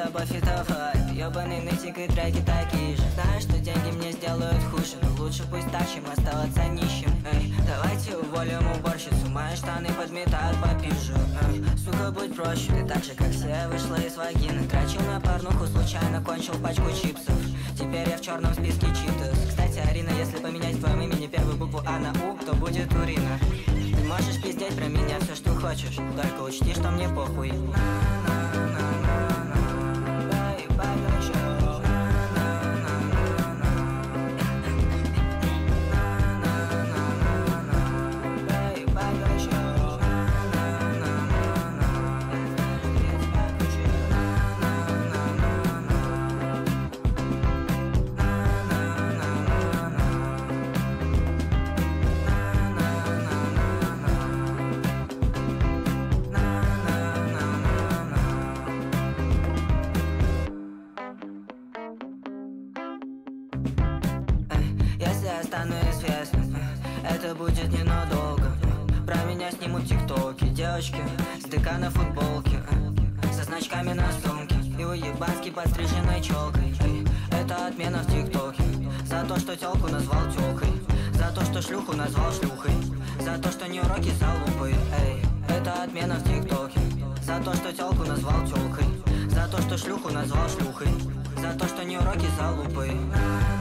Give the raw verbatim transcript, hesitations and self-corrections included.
любовь и давай. Ёбаный нытик и треки такие же. Знаешь, что деньги мне сделают хуже, но лучше пусть так, чем оставаться нищим. Эй, давайте уволим уборщицу, мои штаны подметают по пижу. Эй, сука, будь проще, ты так же, как все, вышла из вагины. Трачу на порнуху, случайно кончил пачку чипсов. Теперь я в черном списке читов. Кстати, Арина, если поменять в твоем имени первую букву А на У, то будет Урина. Ты можешь пиздеть про меня все, что хочешь, только учти, что мне похуй. Если я стану известным, это будет ненадолго. Про меня снимут тиктоки, девочки с ДК на футболке, со значками на сумке и уебански подстриженной челкой. Это отмена в тиктоке. За то, что телку назвал тёлкой, за то, что шлюху назвал шлюхой, за то, что не уроки залупы. Эй, это отмена в тиктоке. За то, что телку назвал тёлкой, за то, что шлюху назвал шлюхой, за то, что не уроки залупы.